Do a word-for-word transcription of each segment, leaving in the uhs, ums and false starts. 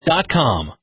dot com.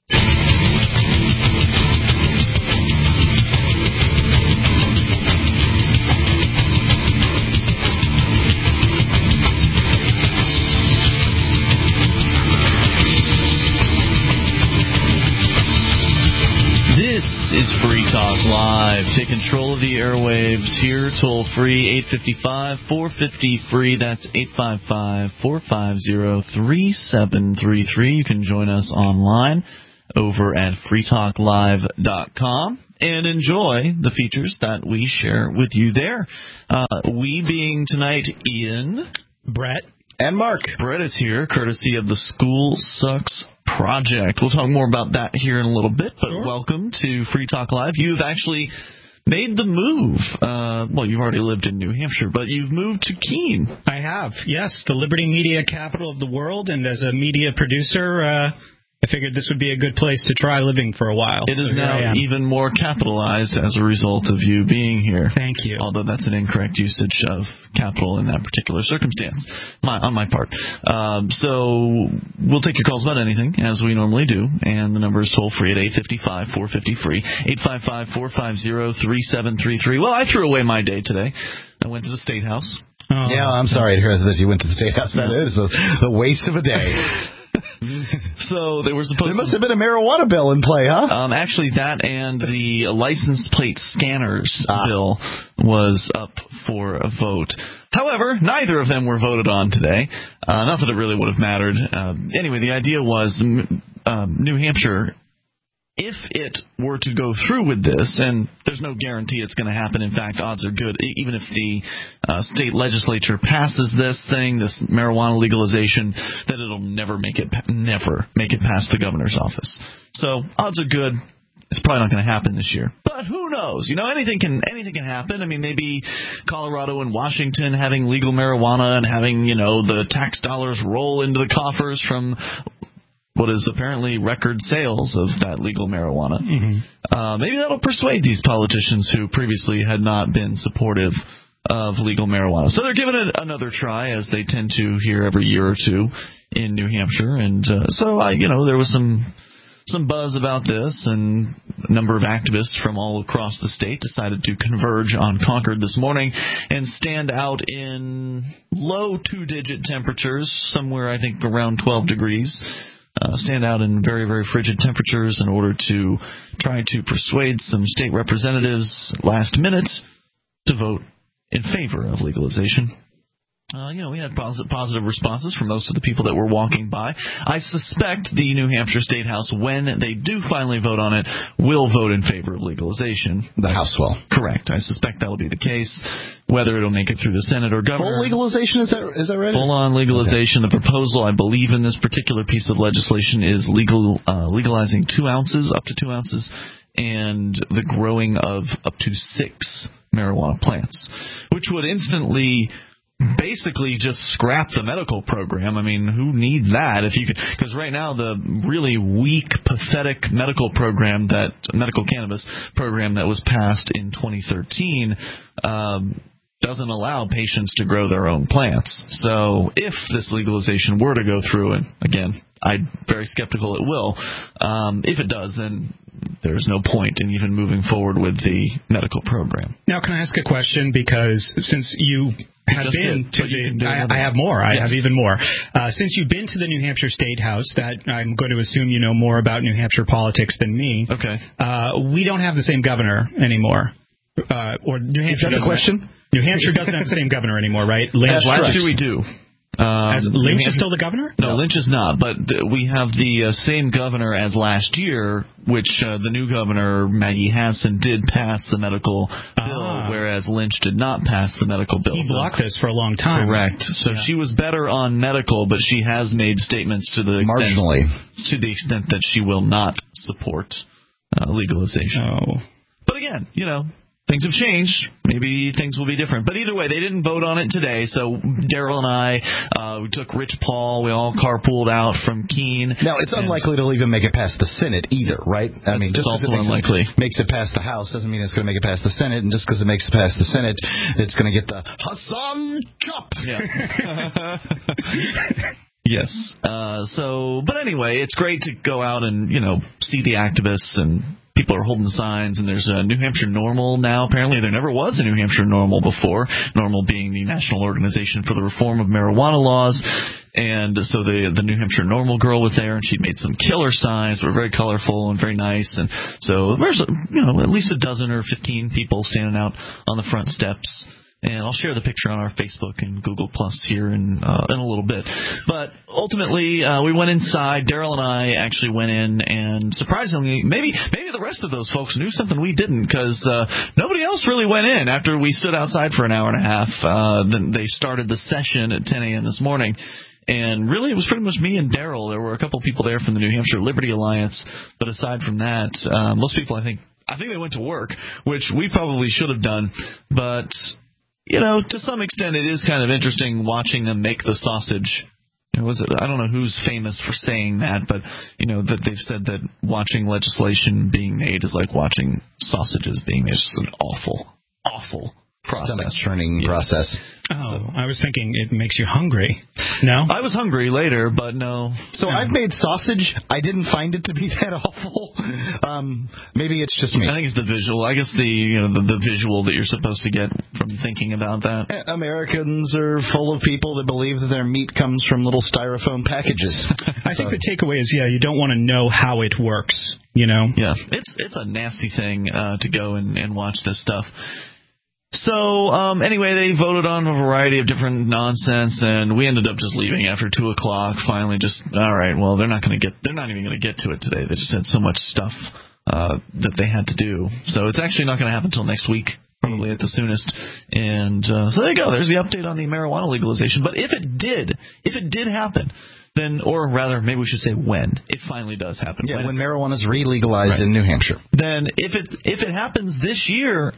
This is Free Talk Live. Take control of the airwaves here, toll free, eight five five, four five zero, free. That's eight five five, four five zero, three seven three three. You can join us online over at free talk live dot com and enjoy the features that we share with you there. Uh, we being tonight Ian, Brett, and Mark. Brett is here, courtesy of the School Sucks Project. We'll talk more about that here in a little bit, but sure. Welcome to Free Talk Live. You've actually made the move. Uh, well, you've already lived in New Hampshire, but you've moved to Keene. I have, yes, the Liberty Media capital of the world, and as a media producer, uh, I figured this would be a good place to try living for a while. It is so now even more capitalized as a result of you being here. Thank you. Although that's an incorrect usage of capital in that particular circumstance, my, on my part. Um, so we'll take your calls about anything, as we normally do, and the number is toll-free at eight five five, four five zero, free, eight five five, four five zero, three seven three three. Well, I threw away my day today. I went to the State House. Oh. Yeah, I'm sorry to hear that you went to the State House. That is the, the waste of a day. So they were supposed. There must have been a marijuana bill in play, huh? Um, actually, that and the license plate scanners ah. bill was up for a vote. However, neither of them were voted on today. Uh, not that it really would have mattered. Uh, anyway, the idea was um, New Hampshire, if it were to go through with this, and there's no guarantee it's going to happen. In fact, odds are good. Even if the uh, state legislature passes this thing, this marijuana legalization, that it'll never make it never make it past the governor's office. So odds are good. It's probably not going to happen this year. But who knows? You know, anything can anything can happen. I mean, maybe Colorado and Washington having legal marijuana and having, you know, the tax dollars roll into the coffers from what is apparently record sales of that legal marijuana. Mm-hmm. Uh, maybe that'll persuade these politicians who previously had not been supportive of legal marijuana. So they're giving it another try, as they tend to here every year or two in New Hampshire. And uh, so, I, you know, there was some some buzz about this, and a number of activists from all across the state decided to converge on Concord this morning and stand out in low two-digit temperatures, somewhere, I think, around twelve degrees. Uh, stand out in very, very frigid temperatures in order to try to persuade some state representatives last minute to vote in favor of legalization. Uh, you know, we had positive, positive responses from most of the people that were walking by. I suspect the New Hampshire State House, when they do finally vote on it, will vote in favor of legalization. The House will. Correct. I suspect that'll be the case. Whether it'll make it through the Senate or governor. Full legalization, is that is that right? Full-on legalization. Okay. The proposal, I believe, in this particular piece of legislation is legal uh, legalizing two ounces, up to two ounces, and the growing of up to six marijuana plants, which would instantly basically just scrap the medical program. I mean, who needs that? If you could, because right now the really weak, pathetic medical program, that medical cannabis program that was passed in twenty thirteen, um, doesn't allow patients to grow their own plants. So if this legalization were to go through, and again, I'm very skeptical it will, um, if it does, then there's no point in even moving forward with the medical program. Now, can I ask a question? Because since you have Just been did, to the, I, I have more. I yes. have even more. Uh, since you've been to the New Hampshire State House, that I'm going to assume you know more about New Hampshire politics than me. Okay. Uh, we don't have the same governor anymore. Uh, or New Hampshire. Is that the question? Have, New Hampshire doesn't have the same governor anymore, right? Lynch. As last year we do. Um, as Lynch is still the governor? No, no, Lynch is not, but th- we have the uh, same governor as last year, which uh, the new governor, Maggie Hassan, did pass the medical ah. bill, whereas Lynch did not pass the medical bill. He blocked so, this for a long time. Correct. So yeah. She was better on medical, but she has made statements to the extent, marginally to the extent that she will not support uh, legalization. Oh. But again, you know, things have changed. Maybe things will be different. But either way, they didn't vote on it today. So Daryl and I, uh, we took Rich Paul. We all carpooled out from Keene. Now, it's unlikely it'll even make it past the Senate either, right? I mean, just also because it makes unlikely. It, makes it past the House doesn't mean it's going to make it past the Senate. And just because it makes it past the Senate, it's going to get the Hassan Cup. Yeah. Yes. Uh, so, but anyway, it's great to go out and, you know, see the activists, and people are holding signs, and there's a New Hampshire NORML now. Apparently there never was a New Hampshire NORML before, NORML being the National Organization for the Reform of Marijuana Laws. And so the the New Hampshire NORML girl was there, and she'd made some killer signs that were very colorful and very nice. And so there's, you know, at least a dozen or fifteen people standing out on the front steps. And I'll share the picture on our Facebook and Google Plus here in uh, in a little bit. But ultimately, uh, we went inside. Daryl and I actually went in, and surprisingly, maybe maybe the rest of those folks knew something we didn't, because uh, nobody else really went in after we stood outside for an hour and a half. Uh, then they started the session at ten a.m. this morning. And really, it was pretty much me and Daryl. There were a couple people there from the New Hampshire Liberty Alliance, but aside from that, uh, most people, I think, I think they went to work, which we probably should have done. But you know, to some extent, it is kind of interesting watching them make the sausage. You know, was it? I don't know who's famous for saying that, but you know that they've said that watching legislation being made is like watching sausages being made. It's just an awful, awful process. Stomach churning yeah. process. Oh, I was thinking it makes you hungry. No? I was hungry later, but no. So no. I've made sausage. I didn't find it to be that awful. Um, maybe it's just me. I think it's the visual. I guess the you know the, the visual that you're supposed to get from thinking about that. Americans are full of people that believe that their meat comes from little styrofoam packages. I so. think the takeaway is, yeah, you don't want to know how it works, you know? Yeah, it's it's a nasty thing uh, to go and, and watch this stuff. So, um, anyway, they voted on a variety of different nonsense, and we ended up just leaving after two o'clock. Finally, just, all right, well, they're not going to get, they're not even going to get to it today. They just had so much stuff, uh, that they had to do. So it's actually not going to happen until next week, probably at the soonest. And, uh, so there you go. There's the update on the marijuana legalization. But if it did, if it did happen, then, or rather, maybe we should say when it finally does happen. Yeah, when, when marijuana is re-legalized right. in New Hampshire. Then if it, if it happens this year,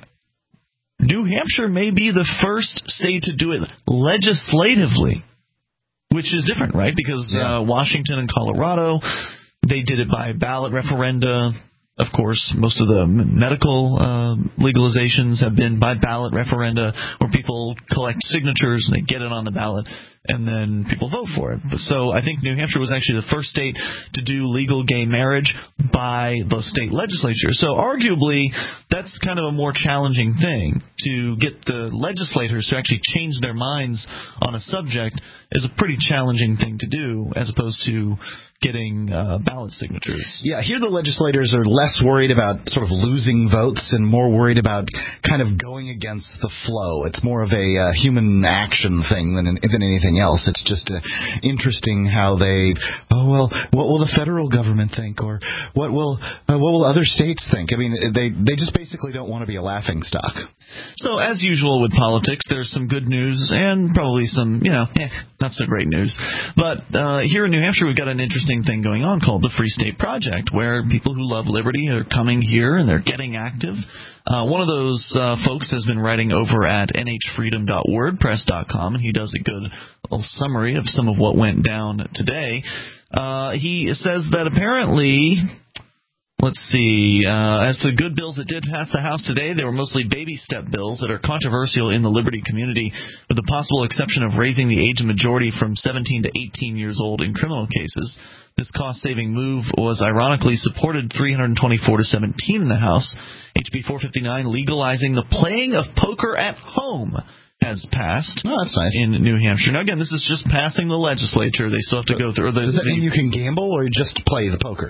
New Hampshire may be the first state to do it legislatively, which is different, right? Because yeah. uh, Washington and Colorado, they did it by ballot referenda. Of course, most of the medical uh, legalizations have been by ballot referenda, where people collect signatures and they get it on the ballot, and then people vote for it. So I think New Hampshire was actually the first state to do legal gay marriage by the state legislature. So arguably, that's kind of a more challenging thing. To get the legislators to actually change their minds on a subject is a pretty challenging thing to do, as opposed to getting uh, ballot signatures. Yeah, here the legislators are less worried about sort of losing votes and more worried about kind of going against the flow. It's more of a uh, human action thing than than anything else. It's just uh, interesting how they, oh, well, what will the federal government think? Or what will uh, what will other states think? I mean, they, they just basically don't want to be a laughingstock. So, as usual with politics, there's some good news and probably some, you know, eh, not so great news. But uh, here in New Hampshire, we've got an interesting thing going on called the Free State Project, where people who love liberty are coming here and they're getting active. Uh, one of those uh, folks has been writing over at n h freedom dot wordpress dot com, and he does a good little summary of some of what went down today. Uh, he says that apparently... Let's see. Uh, as to good bills that did pass the House today, they were mostly baby step bills that are controversial in the liberty community, with the possible exception of raising the age of majority from seventeen to eighteen years old in criminal cases. This cost-saving move was ironically supported three hundred twenty-four to seventeen in the House. H B four fifty-nine, legalizing the playing of poker at home, has passed. Oh, that's nice. In New Hampshire. Now, again, this is just passing the legislature. They still have to go through. The, Does that the, mean you can gamble or just play the poker?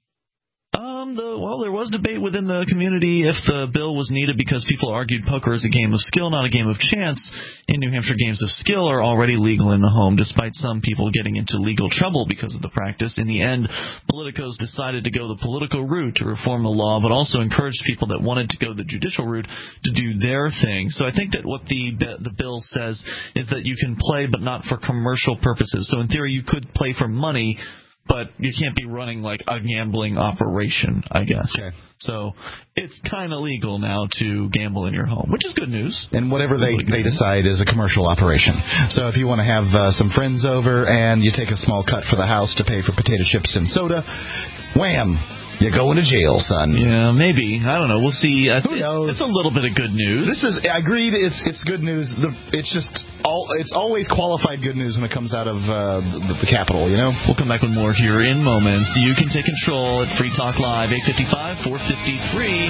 The, well, there was debate within the community if the bill was needed because people argued poker is a game of skill, not a game of chance. In New Hampshire, games of skill are already legal in the home, despite some people getting into legal trouble because of the practice. In the end, politicos decided to go the political route to reform the law, but also encouraged people that wanted to go the judicial route to do their thing. So I think that what the the bill says is that you can play, but not for commercial purposes. So in theory, you could play for money, but you can't be running like a gambling operation, I guess. Okay. So it's kind of legal now to gamble in your home, which is good news. And whatever they, they decide is a commercial operation. So if you want to have uh, some friends over and you take a small cut for the house to pay for potato chips and soda, wham, You're going to jail, son. Yeah, maybe. I don't know. We'll see. Uh, Who knows? It's, it's a little bit of good news. This is agreed. It's it's good news. The, it's just all. It's always qualified good news when it comes out of uh, the, the Capitol. You know. We'll come back with more here in moments. You can take control at Free Talk Live, eight fifty-five, four fifty-three.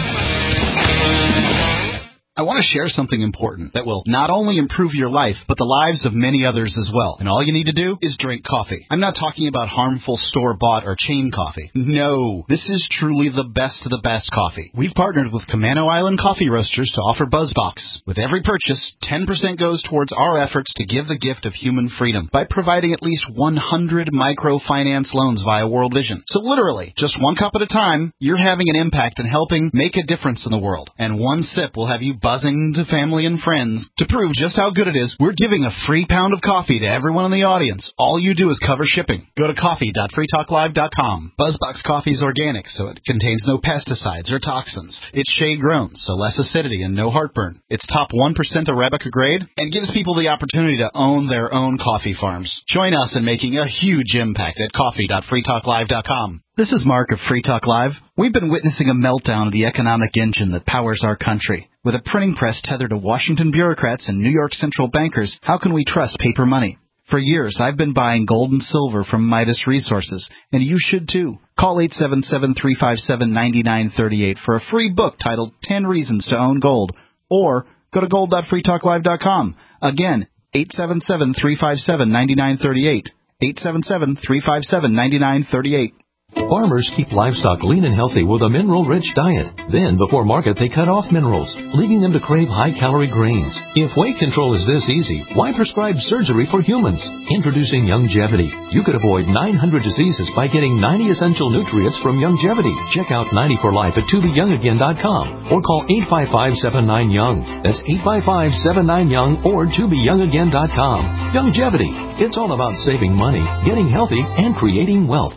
I want to share something important that will not only improve your life, but the lives of many others as well. And all you need to do is drink coffee. I'm not talking about harmful store-bought or chain coffee. No, this is truly the best of the best coffee. We've partnered with Camano Island Coffee Roasters to offer BuzzBox. With every purchase, ten percent goes towards our efforts to give the gift of human freedom by providing at least one hundred microfinance loans via World Vision. So literally, just one cup at a time, you're having an impact and helping make a difference in the world. And one sip will have you buzzing to family and friends. To prove just how good it is, we're giving a free pound of coffee to everyone in the audience. All you do is cover shipping. Go to coffee dot free talk live dot com. BuzzBox coffee is organic, so it contains no pesticides or toxins. It's shade-grown, so less acidity and no heartburn. It's top one percent Arabica grade and gives people the opportunity to own their own coffee farms. Join us in making a huge impact at coffee dot free talk live dot com. This is Mark of Free Talk Live. We've been witnessing a meltdown of the economic engine that powers our country. With a printing press tethered to Washington bureaucrats and New York central bankers, how can we trust paper money? For years, I've been buying gold and silver from Midas Resources, and you should too. Call eight seven seven, three five seven, nine nine three eight for a free book titled ten reasons to Own Gold, or go to gold dot free talk live dot com. Again, eight seven seven, three five seven, nine nine three eight. eight seven seven, three five seven, nine nine three eight. Farmers keep livestock lean and healthy with a mineral-rich diet. Then, before market, they cut off minerals, leaving them to crave high-calorie grains. If weight control is this easy, why prescribe surgery for humans? Introducing Youngevity. You could avoid nine hundred diseases by getting ninety essential nutrients from Youngevity. Check out ninety for life at to be young again dot com or call eight five five, seven nine, young. That's eight five five, seven nine, young or to be young again dot com. Youngevity. It's all about saving money, getting healthy, and creating wealth.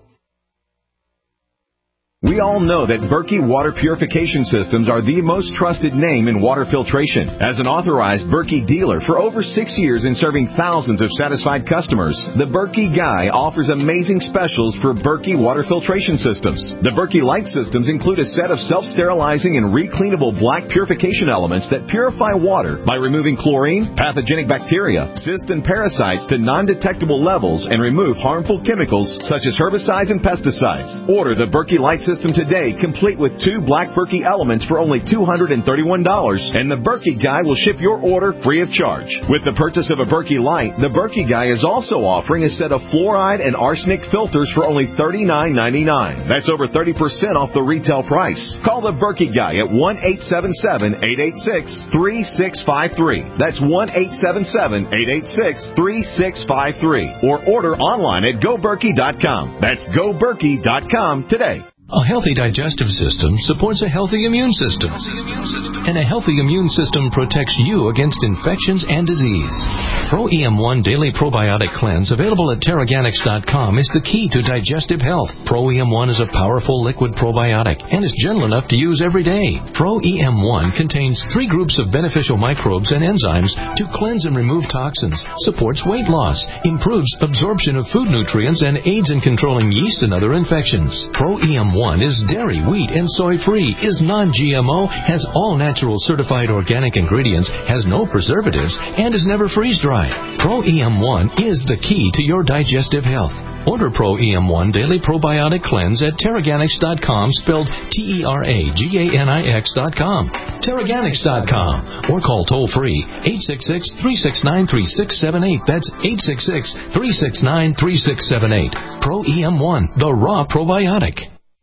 We all know that Berkey Water Purification Systems are the most trusted name in water filtration. As an authorized Berkey dealer for over six years and serving thousands of satisfied customers, the Berkey Guy offers amazing specials for Berkey Water Filtration Systems. The Berkey Light Systems include a set of self-sterilizing and recleanable black purification elements that purify water by removing chlorine, pathogenic bacteria, cysts, and parasites to non-detectable levels and remove harmful chemicals such as herbicides and pesticides. Order the Berkey Light System today, complete with two black Berkey elements for only two hundred thirty-one dollars, and the Berkey Guy will ship your order free of charge. With the purchase of a Berkey Light, the Berkey Guy is also offering a set of fluoride and arsenic filters for only thirty-nine ninety-nine. That's over thirty percent off the retail price. Call the Berkey Guy at one eight seven seven, eight eight six, three six five three. That's one eight seven seven, eight eight six, three six five three. Or order online at go berkey dot com. That's go berkey dot com today. A healthy digestive system supports a healthy immune system. And a healthy immune system protects you against infections and disease. Pro E M one Daily Probiotic Cleanse, available at Terraganics dot com, is the key to digestive health. Pro E M one is a powerful liquid probiotic and is gentle enough to use every day. Pro E M one contains three groups of beneficial microbes and enzymes to cleanse and remove toxins, supports weight loss, improves absorption of food nutrients, and aids in controlling yeast and other infections. Pro E M one is dairy, wheat, and soy-free, is non-G M O, has all natural certified organic ingredients, has no preservatives, and is never freeze-dried. Pro E M one is the key to your digestive health. Order Pro E M one Daily Probiotic Cleanse at Terraganics dot com, spelled T E R A G A N I X dot com. Terraganics dot com. Or call toll-free eight six six, three six nine, three six seven eight. That's eight six six, three six nine, three six seven eight. Pro E M one, the raw probiotic.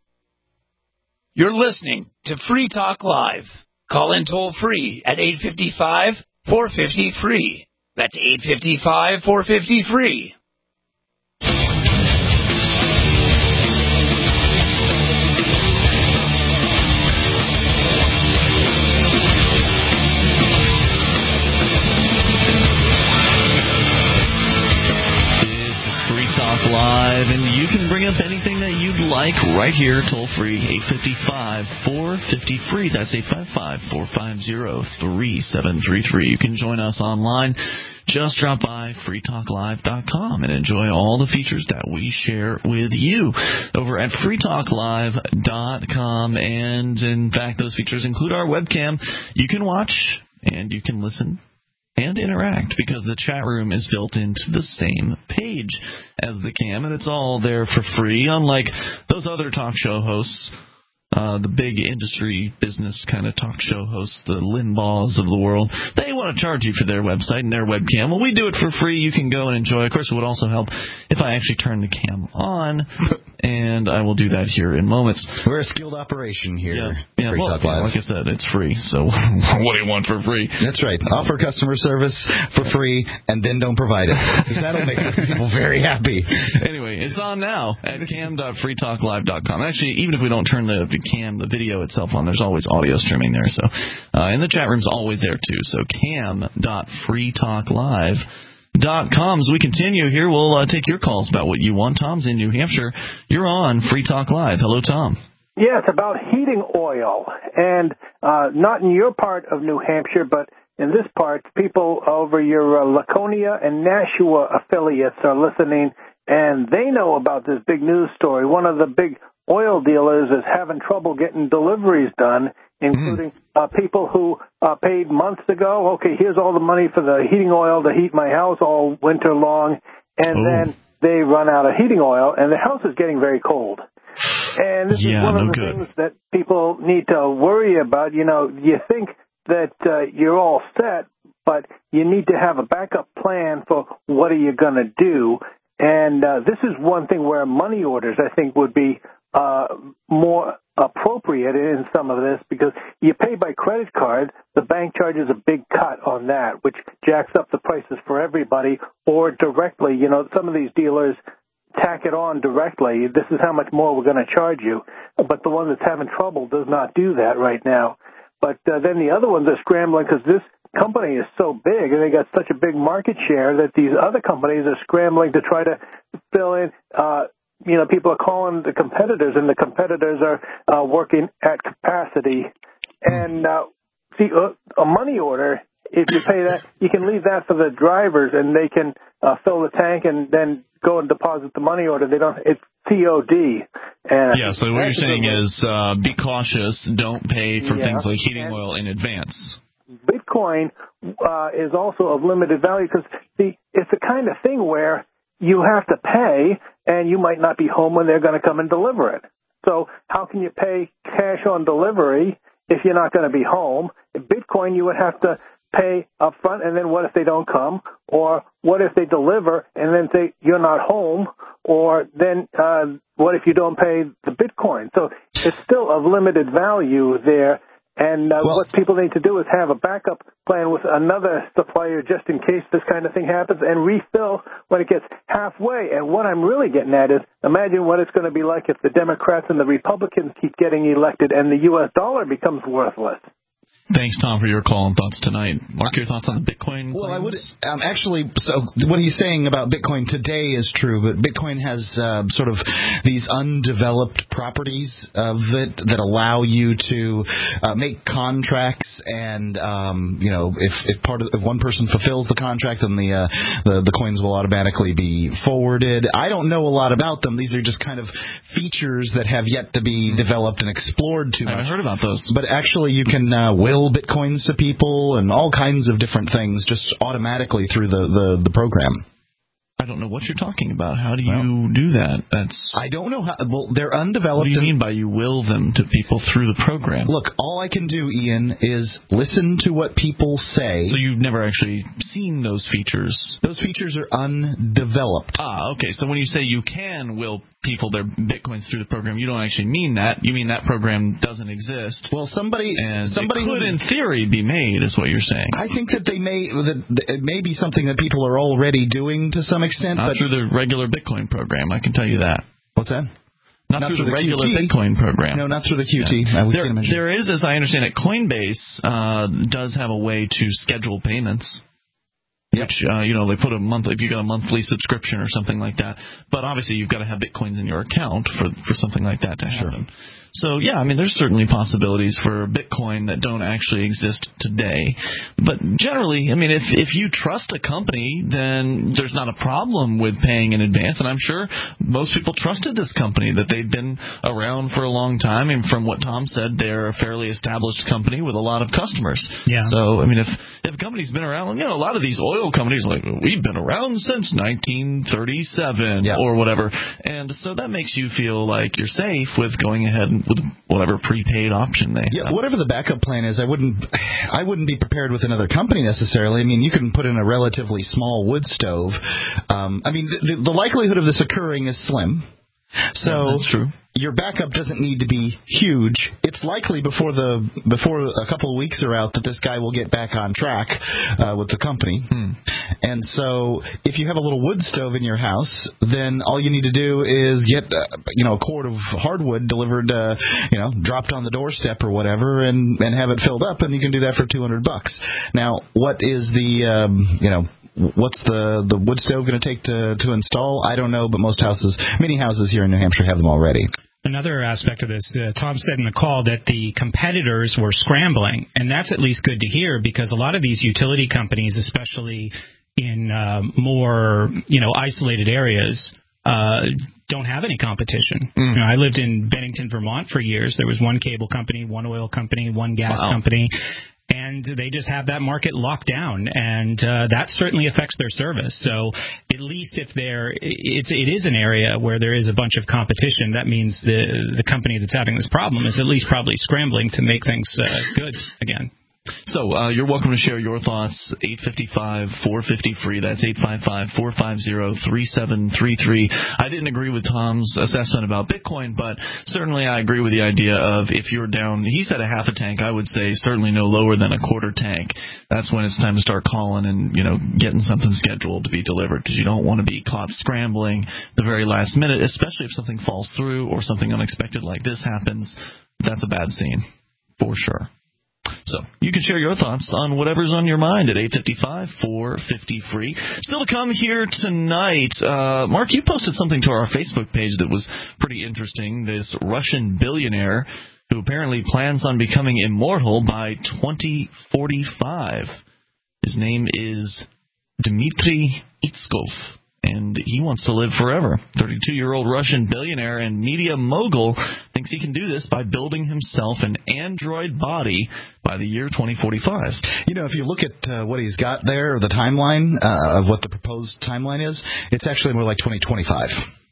You're listening to Free Talk Live. Call in toll-free at eight five five, four five zero, free. That's eight five five, four five zero, free. Live, and you can bring up anything that you'd you'd like right here, toll-free, eight five five, four five zero, free. That's eight five five, four five zero, three seven three three. You can join us online. Just drop by free talk live dot com and enjoy all the features that we share with you over at free talk live dot com. And, in fact, those features include our webcam. You can watch and you can listen and interact because the chat room is built into the same page as the cam, and it's all there for free, unlike those other talk show hosts. Uh, the big industry business kind of talk show hosts, the Limbaughs of the world, they want to charge you for their website and their webcam. Well, we do it for free. You can go and enjoy. Of course, it would also help if I actually turn the cam on, and I will do that here in moments. We're a skilled operation here. Yeah, yeah Free well, Talk Live. like I said, it's free, so what do you want for free? That's right. Offer customer service for free, and then don't provide it. Because that'll make people very happy. Anyway, it's on now at cam dot free talk live dot com. Actually, even if we don't turn the, the cam, the video itself on, there's always audio streaming there. So, uh, and the chat room's always there too. So cam dot free talk live dot com. As we continue here, we'll uh, take your calls about what you want. Tom's in New Hampshire. You're on Free Talk Live. Hello, Tom. Yeah, it's about heating oil, and uh, not in your part of New Hampshire, but in this part, people over your uh, Laconia and Nashua affiliates are listening, and they know about this big news story. One of the big oil dealers is having trouble getting deliveries done, including mm. uh, people who uh, paid months ago. Okay, here's all the money for the heating oil to heat my house all winter long, and Ooh. then they run out of heating oil, and the house is getting very cold. And this yeah, is one no of the good. things that people need to worry about. You know, you think that uh, you're all set, but you need to have a backup plan for what are you going to do. And uh, this is one thing where money orders, I think, would be uh, more appropriate in some of this, because you pay by credit card, the bank charges a big cut on that, which jacks up the prices for everybody, or directly, you know, some of these dealers tack it on directly. This is how much more we're going to charge you. But the one that's having trouble does not do that right now. But uh, then the other ones are scrambling because this company is so big and they got such a big market share that these other companies are scrambling to try to fill in. Uh, you know, people are calling the competitors, and the competitors are uh, working at capacity. And uh, see, uh, a money order, if you pay that, you can leave that for the drivers, and they can uh, fill the tank and then go and deposit the money order. They don't. It's C O D. And yeah. So what you're saying is, uh, be cautious. Don't pay for yeah. things like heating and oil in advance. Bitcoin uh, is also of limited value because see, it's the kind of thing where you have to pay, and you might not be home when they're going to come and deliver it. So how can you pay cash on delivery if you're not going to be home? In Bitcoin, you would have to pay up front, and then what if they don't come? Or what if they deliver and then say you're not home? Or then uh, what if you don't pay the Bitcoin? So it's still of limited value there. And uh, well, what people need to do is have a backup plan with another supplier just in case this kind of thing happens, and refill when it gets halfway. And what I'm really getting at is, imagine what it's going to be like if the Democrats and the Republicans keep getting elected and the U S dollar becomes worthless. Thanks, Tom, for your call and thoughts tonight. Mark, your thoughts on the Bitcoin? Well, I would um, actually. So, what he's saying about Bitcoin today is true, but Bitcoin has uh, sort of these undeveloped properties of it that allow you to uh, make contracts, and um, you know, if, if part of if one person fulfills the contract, then the, uh, the the coins will automatically be forwarded. I don't know a lot about them. These are just kind of features that have yet to be developed and explored too much. I heard about those, but actually, you can uh, will Bitcoins to people and all kinds of different things just automatically through the, the, the program. I don't know what you're talking about. How do you well, do that? That's I don't know how. Well, they're undeveloped. What do you mean by you will them to people through the program? Look, all I can do, Ian, is listen to what people say. So you've never actually seen those features? Those features are undeveloped. Ah, okay. So when you say you can will people their Bitcoins through the program, you don't actually mean that. You mean that program doesn't exist. Well, somebody, and somebody it could, in theory, be made, is what you're saying. I think that they may that it may be something that people are already doing to some extent. Not but through the regular Bitcoin program, I can tell you that. What's that? Not, not through, through the, the regular Q T. Bitcoin program. No, not through the Q T. Yeah. I there, there is, as I understand it, Coinbase uh, does have a way to schedule payments. Yep. Which, uh, you know, they put a month, if you got a monthly subscription or something like that. But obviously you've got to have Bitcoins in your account for, for something like that to happen. Sure. So, yeah, I mean, there's certainly possibilities for Bitcoin that don't actually exist today. But generally, I mean, if if you trust a company, then there's not a problem with paying in advance. And I'm sure most people trusted this company, that they've been around for a long time. And from what Tom said, they're a fairly established company with a lot of customers. Yeah. So, I mean, if, if a company's been around, you know, a lot of these oil companies are like, we've been around since nineteen thirty-seven yeah. or whatever. And so that makes you feel like you're safe with going ahead and with whatever prepaid option they yeah, have. Whatever the backup plan is, I wouldn't I wouldn't be prepared with another company necessarily. I mean, you can put in a relatively small wood stove. Um, I mean, the, the likelihood of this occurring is slim. So yeah, that's true. Your backup doesn't need to be huge. It's likely before the before a couple of weeks are out that this guy will get back on track uh, with the company. Hmm. And so, if you have a little wood stove in your house, then all you need to do is get uh, you know a cord of hardwood delivered, uh, you know, dropped on the doorstep or whatever, and and have it filled up, and you can do that for two hundred bucks. Now, what is the um, you know. What's the, the wood stove going to take to to install? I don't know, but most houses, many houses here in New Hampshire have them already. Another aspect of this, uh, Tom said in the call that the competitors were scrambling, and that's at least good to hear because a lot of these utility companies, especially in uh, more you know isolated areas, uh, don't have any competition. Mm. You know, I lived in Bennington, Vermont for years. There was one cable company, one oil company, one gas wow. company. And they just have that market locked down, and uh, that certainly affects their service. So at least if there, it's, it is an area where there is a bunch of competition, that means the the company that's having this problem is at least probably scrambling to make things uh, good again. So uh, you're welcome to share your thoughts, eight five five, four five zero, free. That's eight five five, four five zero, three seven three three. I didn't agree with Tom's assessment about Bitcoin, but certainly I agree with the idea of if you're down, he said a half a tank, I would say certainly no lower than a quarter tank. That's when it's time to start calling and, you know, getting something scheduled to be delivered because you don't want to be caught scrambling the very last minute, especially if something falls through or something unexpected like this happens. That's a bad scene, for sure. So you can share your thoughts on whatever's on your mind at eight five five, four five zero, free. Still to come here tonight, uh, Mark, you posted something to our Facebook page that was pretty interesting. This Russian billionaire who apparently plans on becoming immortal by twenty forty-five. His name is Dmitry Itskov, and he wants to live forever. thirty-two-year-old Russian billionaire and media mogul thinks he can do this by building himself an android body by the year twenty forty-five. You know, if you look at uh, what he's got there, the timeline uh, of what the proposed timeline is, it's actually more like twenty twenty-five.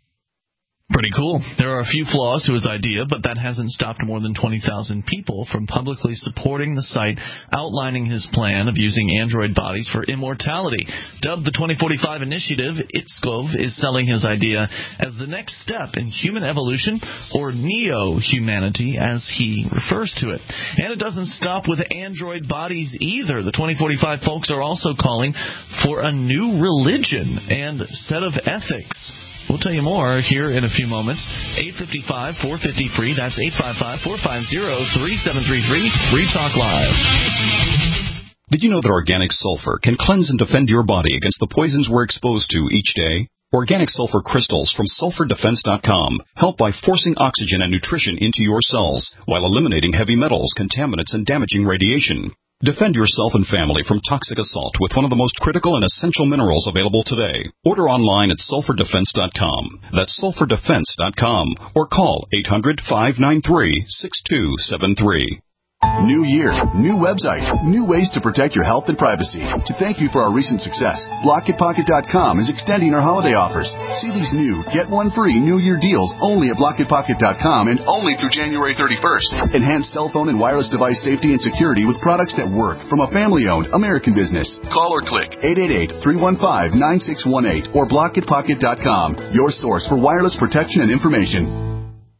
Pretty cool. There are a few flaws to his idea, but that hasn't stopped more than twenty thousand people from publicly supporting the site outlining his plan of using android bodies for immortality. Dubbed the twenty forty-five Initiative, Itskov is selling his idea as the next step in human evolution, or neo-humanity, as he refers to it. And it doesn't stop with android bodies either. The twenty forty-five folks are also calling for a new religion and set of ethics. We'll tell you more here in a few moments. eight five five, four five zero, free. That's eight five five, four five zero, three seven three three. Free Talk Live. Did you know that organic sulfur can cleanse and defend your body against the poisons we're exposed to each day? Organic sulfur crystals from sulfur defense dot com help by forcing oxygen and nutrition into your cells while eliminating heavy metals, contaminants, and damaging radiation. Defend yourself and family from toxic assault with one of the most critical and essential minerals available today. Order online at sulfur defense dot com. That's sulfur defense dot com. Or call eight hundred, five nine three, six two seven three. New year, new website, new ways to protect your health and privacy. To thank you for our recent success, Blocket Pocket dot com is extending our holiday offers. See these new, get one free New Year deals only at Blocket Pocket dot com and only through January thirty-first. Enhance cell phone and wireless device safety and security with products that work from a family-owned American business. Call or click eight eight eight, three one five, nine six one eight or Blocket Pocket dot com, your source for wireless protection and information.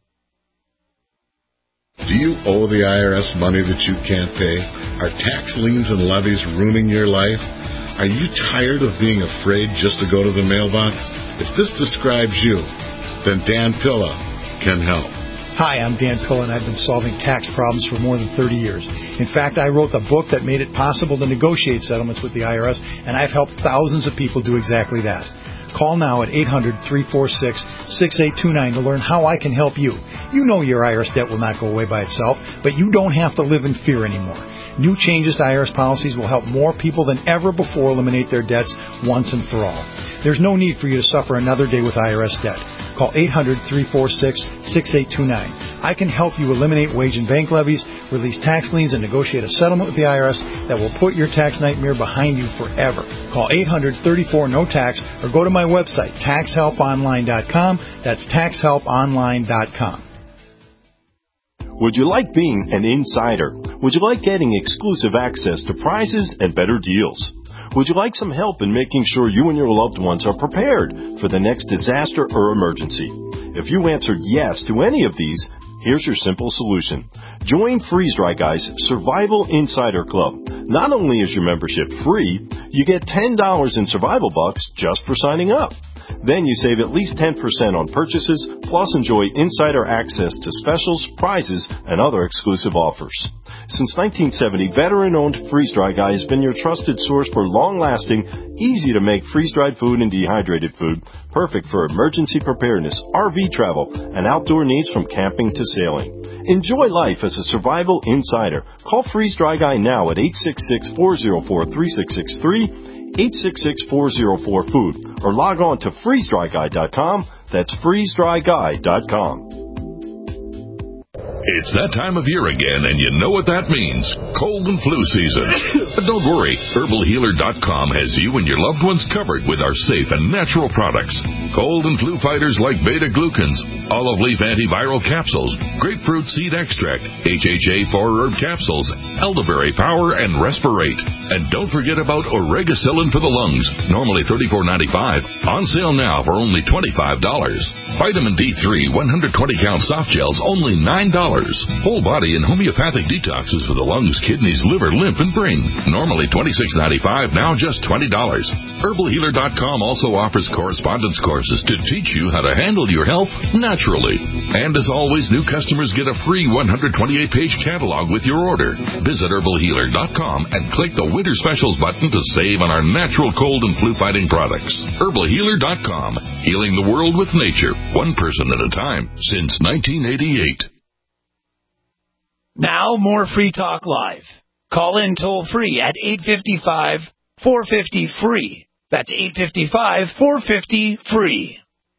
Do you owe the I R S money that you can't pay? Are tax liens and levies ruining your life? Are you tired of being afraid just to go to the mailbox? If this describes you, then Dan Pilla can help. Hi, I'm Dan Pilla, and I've been solving tax problems for more than thirty years. In fact, I wrote the book that made it possible to negotiate settlements with the I R S, and I've helped thousands of people do exactly that. Call now at eight hundred, three four six, six eight two nine to learn how I can help you. You know your I R S debt will not go away by itself, but you don't have to live in fear anymore. New changes to I R S policies will help more people than ever before eliminate their debts once and for all. There's no need for you to suffer another day with I R S debt. Call eight hundred, three four six, six eight two nine. I can help you eliminate wage and bank levies, release tax liens, and negotiate a settlement with the I R S that will put your tax nightmare behind you forever. Call eight hundred, three four, N O T A X or go to my website, tax help online dot com. That's tax help online dot com. Would you like being an insider? Would you like getting exclusive access to prizes and better deals? Would you like some help in making sure you and your loved ones are prepared for the next disaster or emergency? If you answered yes to any of these, here's your simple solution. Join Freeze Dry Guy's Survival Insider Club. Not only is your membership free, you get ten dollars in survival bucks just for signing up. Then you save at least ten percent on purchases, plus enjoy insider access to specials, prizes, and other exclusive offers. Since nineteen seventy, veteran-owned Freeze Dry Guy has been your trusted source for long-lasting, easy-to-make freeze-dried food and dehydrated food, perfect for emergency preparedness, R V travel, and outdoor needs from camping to sailing. Enjoy life as a survival insider. Call Freeze Dry Guy now at eight six six, four zero four, three six six three, eight six six, four zero four, food, or log on to freeze dry guy dot com. That's freeze dry guy dot com. It's that time of year again, and you know what that means. Cold and flu season. But don't worry, herbal healer dot com has you and your loved ones covered with our safe and natural products. Cold and flu fighters like beta-glucans, olive leaf antiviral capsules, grapefruit seed extract, H H A four herb capsules, elderberry power, and respirate. And don't forget about oregacillin for the lungs, normally thirty-four ninety-five, on sale now for only twenty-five dollars. Vitamin D three one hundred twenty count soft gels, only nine dollars. Whole body and homeopathic detoxes for the lungs, kidneys, liver, lymph, and brain. Normally twenty-six ninety-five, now just twenty dollars. herbal healer dot com also offers correspondence courses to teach you how to handle your health naturally. And as always, new customers get a free one hundred twenty-eight page catalog with your order. Visit herbal healer dot com and click the Winter Specials button to save on our natural cold and flu fighting products. herbal healer dot com, healing the world with nature, one person at a time, since nineteen eighty-eight. Now, more Free Talk Live. Call in toll free at eight five five, four five zero, free. That's eight five five, four five zero, free.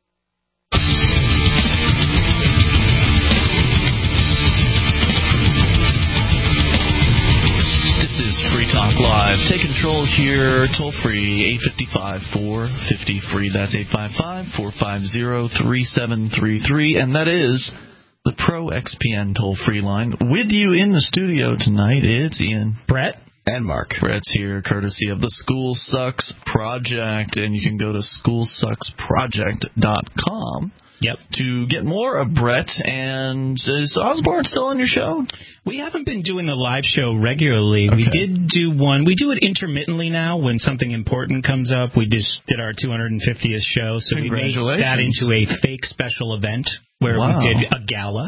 This is Free Talk Live. Take control here, toll free, eight five five, four five zero, free. That's eight five five, four five zero, three seven three three, and that is the Pro X P N toll-free line. With you in the studio tonight, it's Ian, Brett, and Mark. Brett's here, courtesy of the School Sucks Project, and you can go to school sucks project dot com. Yep. To get more of Brett. And is Osborne still on your show? We haven't been doing the live show regularly. Okay. We did do one. We do it intermittently now when something important comes up. We just did our two hundred fiftieth show, so we made that into a fake special event where wow. we did a gala.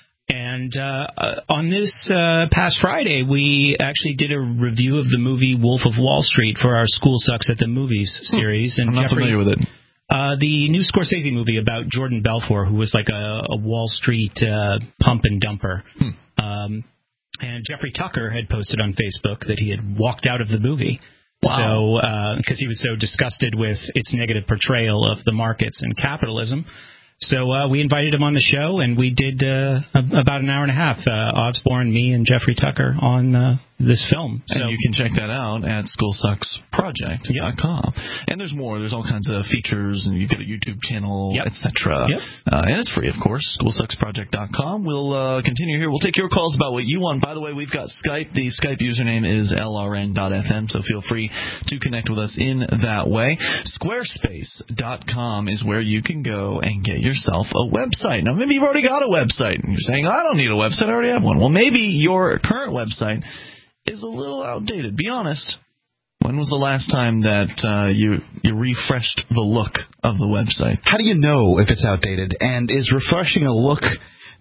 And uh, uh, on this uh, past Friday, we actually did a review of the movie Wolf of Wall Street for our School Sucks at the Movies series. Hmm. And I'm not Jeffrey, familiar with it. Uh, the new Scorsese movie about Jordan Belfort, who was like a, a Wall Street uh, pump and dumper. Hmm. Um, and Jeffrey Tucker had posted on Facebook that he had walked out of the movie. Wow. So, because uh, he was so disgusted with its negative portrayal of the markets and capitalism. So uh, we invited him on the show, and we did uh, about an hour and a half, uh, Osborne, me, and Jeffrey Tucker on uh, this film. And so, you can check that out at school sucks project dot com. Yep. And there's more. There's all kinds of features, and you get a YouTube channel, yep. et cetera. Yep. Uh, and it's free, of course, school sucks project dot com. We'll uh, continue here. We'll take your calls about what you want. By the way, we've got Skype. The Skype username is L R N dot F M, so feel free to connect with us in that way. squarespace dot com is where you can go and get yourself a website. Now, maybe you've already got a website, and you're saying, I don't need a website. I already have one. Well, maybe your current website is a little outdated. Be honest. When was the last time that uh, you you refreshed the look of the website? How do you know if it's outdated? And is refreshing a look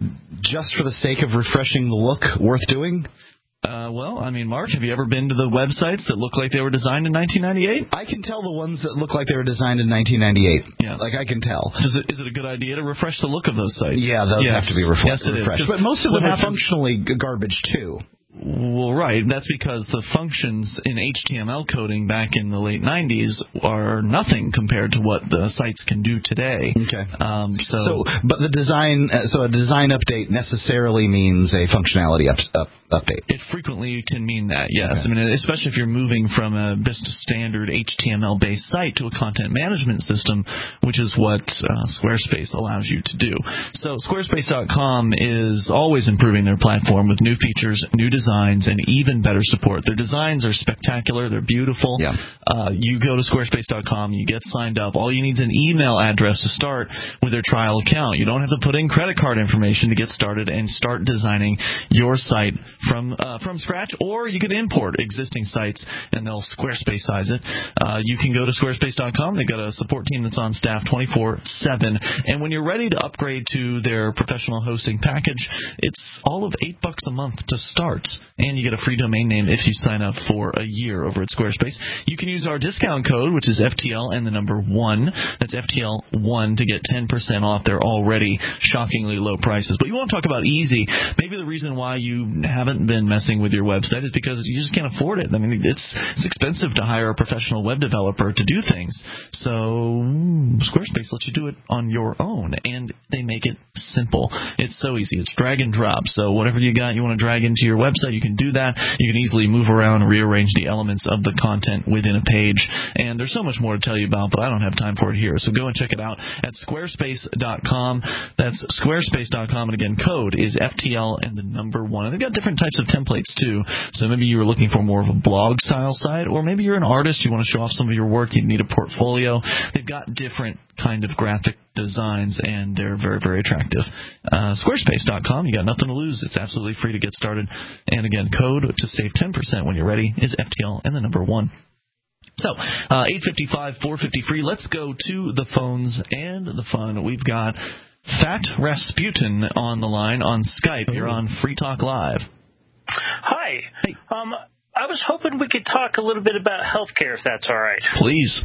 just for the sake of refreshing the look worth doing? Uh, well, I mean, Mark, have you ever been to the websites that look like they were designed in nineteen ninety-eight? I can tell the ones that look like they were designed in nineteen ninety-eight. Yeah. Like, I can tell. Is it, is it a good idea to refresh the look of those sites? Yeah, those yes. have to be refle- yes, it refreshed. Is, but most of them are happens- functionally garbage, too. Well, right. That's because the functions in H T M L coding back in the late nineties are nothing compared to what the sites can do today. Okay. Um, so, so, but the design, uh, so a design update necessarily means a functionality up, up, update. It frequently can mean that, yes. Okay. I mean, especially if you're moving from a just a standard H T M L-based site to a content management system, which is what uh, Squarespace allows you to do. So, Squarespace dot com is always improving their platform with new features, new designs, and even better support. Their designs are spectacular. They're beautiful. Yeah. Uh, you go to Squarespace dot com, you get signed up. All you need is an email address to start with their trial account. You don't have to put in credit card information to get started and start designing your site from uh, from scratch, or you can import existing sites and they'll Squarespace-ize it. Uh, you can go to Squarespace dot com. They've got a support team that's on staff twenty-four seven. And when you're ready to upgrade to their professional hosting package, it's all of eight bucks a month to start. And you get a free domain name if you sign up for a year over at Squarespace. You can use our discount code, which is F T L and the number one. That's F T L one to get ten percent off their already shockingly low prices. But you want to talk about easy. Maybe the reason why you haven't been messing with your website is because you just can't afford it. I mean, it's it's expensive to hire a professional web developer to do things. So Squarespace lets you do it on your own, and they make it simple. It's so easy. It's drag and drop. So whatever you got you want to drag into your website, you can do that. You can easily move around and rearrange the elements of the content within a page. And there's so much more to tell you about, but I don't have time for it here. So go and check it out at Squarespace dot com. That's Squarespace dot com. And again, code is F T L and the number one. And they've got different types of templates, too. So maybe you were looking for more of a blog-style site, or maybe you're an artist, you want to show off some of your work, you need a portfolio. They've got different kind of graphic designs, and they're very, very attractive. Uh, Squarespace dot com, you got nothing to lose. It's absolutely free to get started. And again, code to save ten percent when you're ready is F T L and the number one. So, uh, eight five five, four five zero, free. Let's go to the phones and the fun. We've got Fat Rasputin on the line on Skype. You're on Free Talk Live. Hi. Hey. Um, I was hoping we could talk a little bit about healthcare, if that's all right. Please.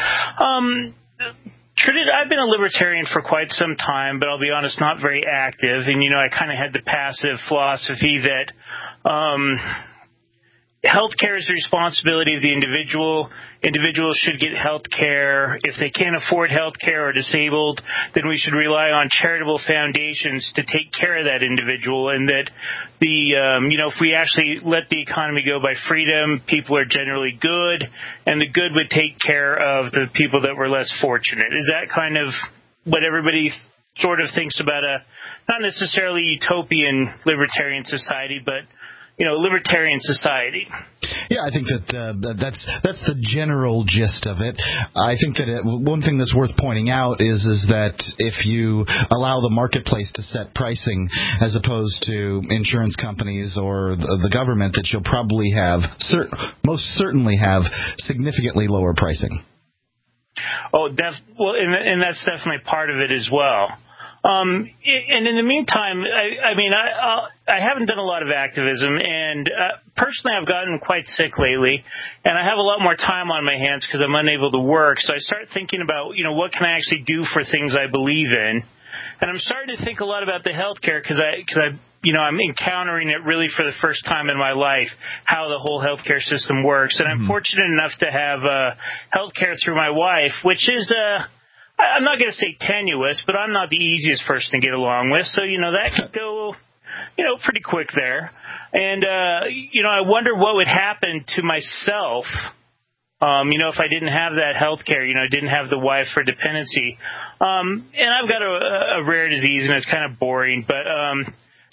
Um, I've been a libertarian for quite some time, but I'll be honest, not very active. And, you know, I kind of had the passive philosophy that um, healthcare is the responsibility of the individual. Individuals should get healthcare. If they can't afford healthcare or disabled, then we should rely on charitable foundations to take care of that individual. And that the, um, you know, if we actually let the economy go by freedom, people are generally good, and the good would take care of the people that were less fortunate. Is that kind of what everybody sort of thinks about a, not necessarily utopian libertarian society, but you know, libertarian society? Yeah, I think that uh, that's that's the general gist of it. I think that it, one thing that's worth pointing out is is that if you allow the marketplace to set pricing as opposed to insurance companies or the, the government, that you'll probably have cer- most certainly have significantly lower pricing. Oh, def- well, and, and that's definitely part of it as well. Um, and in the meantime, I, I mean, I, I'll, I haven't done a lot of activism, and uh, personally, I've gotten quite sick lately, and I have a lot more time on my hands because I'm unable to work. So I start thinking about, you know, what can I actually do for things I believe in, and I'm starting to think a lot about the healthcare because I, because I, you know, I'm encountering it really for the first time in my life, how the whole healthcare system works, and I'm mm-hmm. fortunate enough to have uh, healthcare through my wife, which is uh I'm not going to say tenuous, but I'm not the easiest person to get along with. So, you know, that could go, you know, pretty quick there. And, uh, you know, I wonder what would happen to myself, um, you know, if I didn't have that health care, you know, I didn't have the wife for dependency. Um, and I've got a, a rare disease, and it's kind of boring, but, um,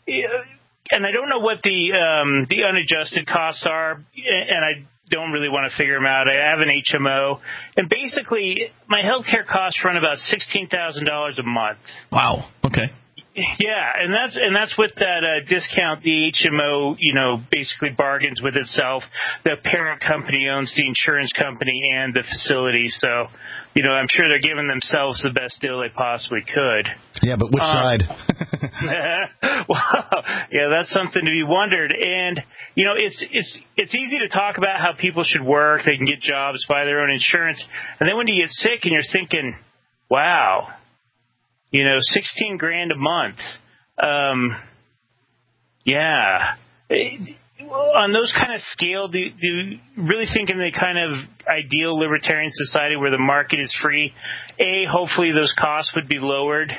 and I don't know what the, um, the unadjusted costs are, and I don't really want to figure them out. I have an H M O, and basically my health care costs run about sixteen thousand dollars a month. Wow. Okay. Yeah, and that's and that's with that uh, discount. The H M O, you know, basically bargains with itself. The parent company owns the insurance company and the facility, so you know, I'm sure they're giving themselves the best deal they possibly could. Yeah, but which um, side? Well, yeah, that's something to be wondered. And you know, it's it's it's easy to talk about how people should work. They can get jobs, buy their own insurance, and then when you get sick and you're thinking, wow. You know, sixteen grand a month. Um, yeah. On those kind of scale, do, do you really think in the kind of ideal libertarian society where the market is free, A, hopefully those costs would be lowered?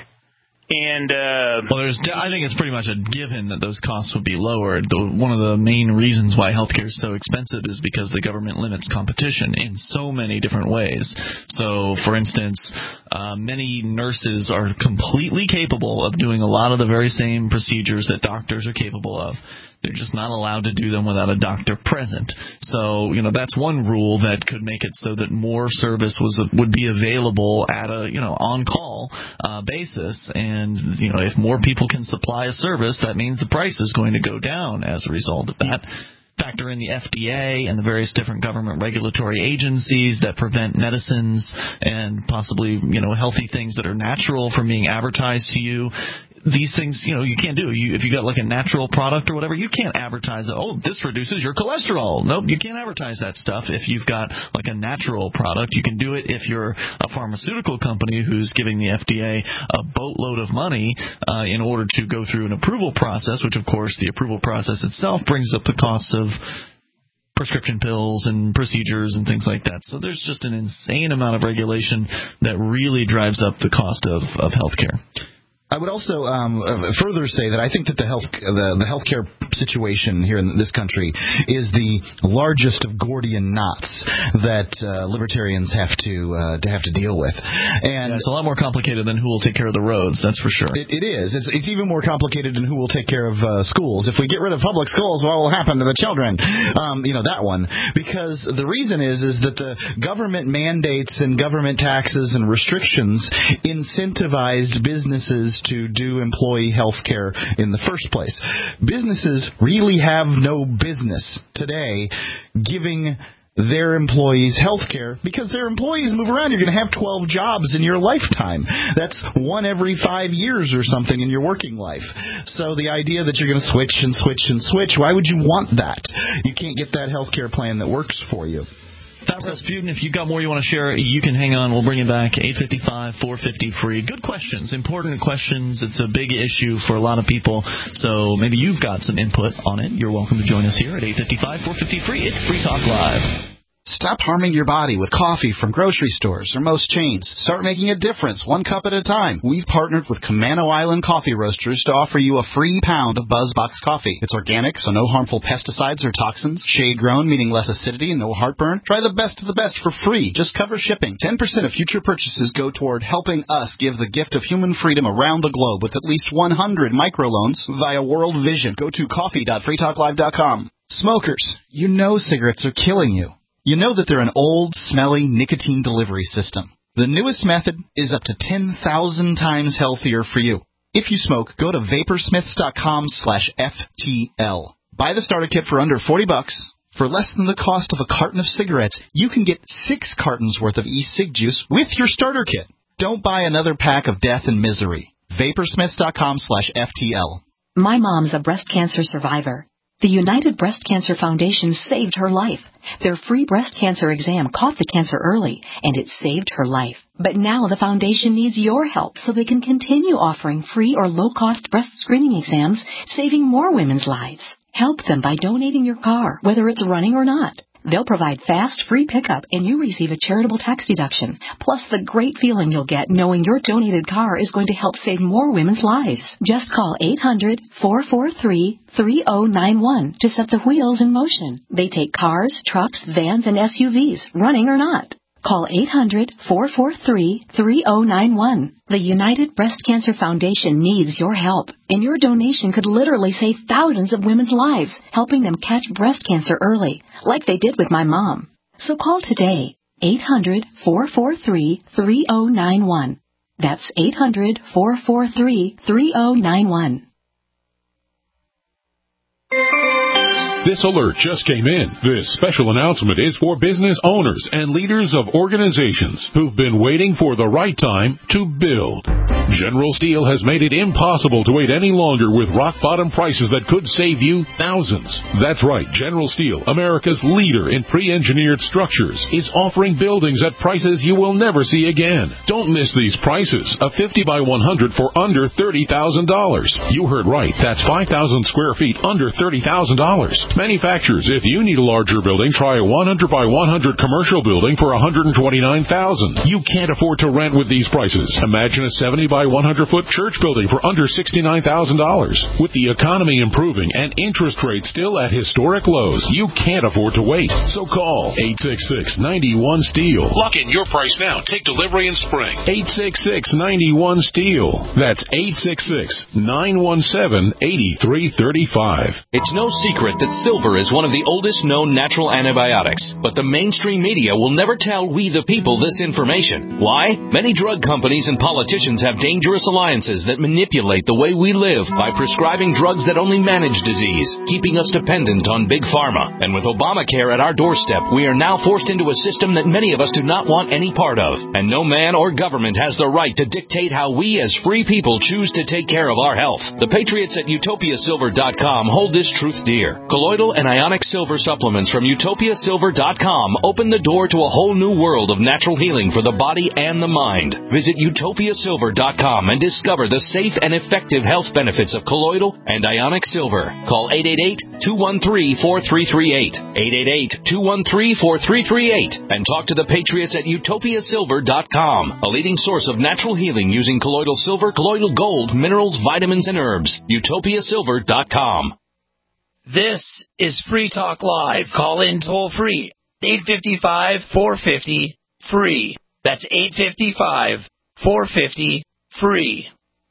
And uh, well, there's. I think it's pretty much a given that those costs would be lowered. The, one of the main reasons why healthcare is so expensive is because the government limits competition in so many different ways. So, for instance, uh, many nurses are completely capable of doing a lot of the very same procedures that doctors are capable of. They're just not allowed to do them without a doctor present. So, you know, that's one rule that could make it so that more service was would be available at a, you know, on-call uh, basis. And, you know, if more people can supply a service, that means the price is going to go down as a result of that. Factor in the F D A and the various different government regulatory agencies that prevent medicines and possibly, you know, healthy things that are natural from being advertised to you. These things, you know, you can't do. You, if you got like a natural product or whatever, you can't advertise that, oh, this reduces your cholesterol. Nope, you can't advertise that stuff if you've got like a natural product. You can do it if you're a pharmaceutical company who's giving the F D A a boatload of money uh, in order to go through an approval process, which, of course, the approval process itself brings up the costs of prescription pills and procedures and things like that. So there's just an insane amount of regulation that really drives up the cost of, of healthcare. I would also um, further say that I think that the health the, the healthcare situation here in this country is the largest of Gordian knots that uh, libertarians have to uh, to have to deal with, and yeah, it's a lot more complicated than who will take care of the roads. That's for sure. It, it is. It's it's even more complicated than who will take care of uh, schools. If we get rid of public schools, what will happen to the children? Um, you know that one, because the reason is is that the government mandates and government taxes and restrictions incentivized businesses to do employee health care in the first place. Businesses really have no business today giving their employees health care because their employees move around. You're going to have twelve jobs in your lifetime. That's one every five years or something in your working life. So the idea that you're going to switch and switch and switch, why would you want that? You can't get that health care plan that works for you. Fat Rasputin, if you've got more you want to share, you can hang on. We'll bring it back. eight five five, four five zero, free. Good questions, important questions. It's a big issue for a lot of people, so maybe you've got some input on it. You're welcome to join us here at eight five five, four five zero, free. It's Free Talk Live. Stop harming your body with coffee from grocery stores or most chains. Start making a difference one cup at a time. We've partnered with Camano Island Coffee Roasters to offer you a free pound of BuzzBox coffee. It's organic, so no harmful pesticides or toxins. Shade-grown, meaning less acidity and no heartburn. Try the best of the best for free. Just cover shipping. ten percent of future purchases go toward helping us give the gift of human freedom around the globe with at least one hundred microloans via World Vision. Go to coffee dot free talk live dot com. Smokers, you know cigarettes are killing you. You know that they're an old, smelly nicotine delivery system. The newest method is up to ten thousand times healthier for you. If you smoke, go to vaporsmiths dot com slash F T L. Buy the starter kit for under forty bucks. For less than the cost of a carton of cigarettes, you can get six cartons worth of e-cig juice with your starter kit. Don't buy another pack of death and misery. vaporsmiths dot com slash F T L. My mom's a breast cancer survivor. The United Breast Cancer Foundation saved her life. Their free breast cancer exam caught the cancer early, and it saved her life. But now the foundation needs your help so they can continue offering free or low-cost breast screening exams, saving more women's lives. Help them by donating your car, whether it's running or not. They'll provide fast, free pickup, and you receive a charitable tax deduction, plus the great feeling you'll get knowing your donated car is going to help save more women's lives. Just call eight hundred, four four three, three zero nine one to set the wheels in motion. They take cars, trucks, vans, and S U Vs, running or not. Call eight hundred, four four three, three zero nine one. The United Breast Cancer Foundation needs your help, and your donation could literally save thousands of women's lives, helping them catch breast cancer early, like they did with my mom. So call today, eight hundred, four four three, three zero nine one. That's eight hundred, four four three, three oh nine one. This alert just came in. This special announcement is for business owners and leaders of organizations who've been waiting for the right time to build. General Steel has made it impossible to wait any longer with rock-bottom prices that could save you thousands. That's right. General Steel, America's leader in pre-engineered structures, is offering buildings at prices you will never see again. Don't miss these prices. A fifty by one hundred for under thirty thousand dollars. You heard right. That's five thousand square feet under thirty thousand dollars. Manufacturers, if you need a larger building, try a one hundred by one hundred commercial building for one hundred twenty-nine thousand dollars. You can't afford to rent with these prices. Imagine a seventy by one hundred foot church building for under sixty-nine thousand dollars. With the economy improving and interest rates still at historic lows, you can't afford to wait. So call eight six six, nine one, STEEL. Lock in your price now. Take delivery in spring. eight six six, nine one, STEEL. That's eight six six, nine one seven, eight three three five. It's no secret that silver is one of the oldest known natural antibiotics, but the mainstream media will never tell we the people this information. Why? Many drug companies and politicians have dangerous alliances that manipulate the way we live by prescribing drugs that only manage disease, keeping us dependent on big pharma. And with Obamacare at our doorstep, we are now forced into a system that many of us do not want any part of. And no man or government has the right to dictate how we as free people choose to take care of our health. The patriots at utopia silver dot com hold this truth dear. Colloidal and ionic silver supplements from utopia silver dot com open the door to a whole new world of natural healing for the body and the mind. Visit utopia silver dot com and discover the safe and effective health benefits of colloidal and ionic silver. Call eight eight eight, two one three, four three three eight, eight eight eight, two one three, four three three eight, and talk to the patriots at utopia silver dot com, a leading source of natural healing using colloidal silver, colloidal gold, minerals, vitamins, and herbs. utopia silver dot com. This is Free Talk Live. Call in toll free. eight five five, four five zero, free. That's eight five five, four five zero, free.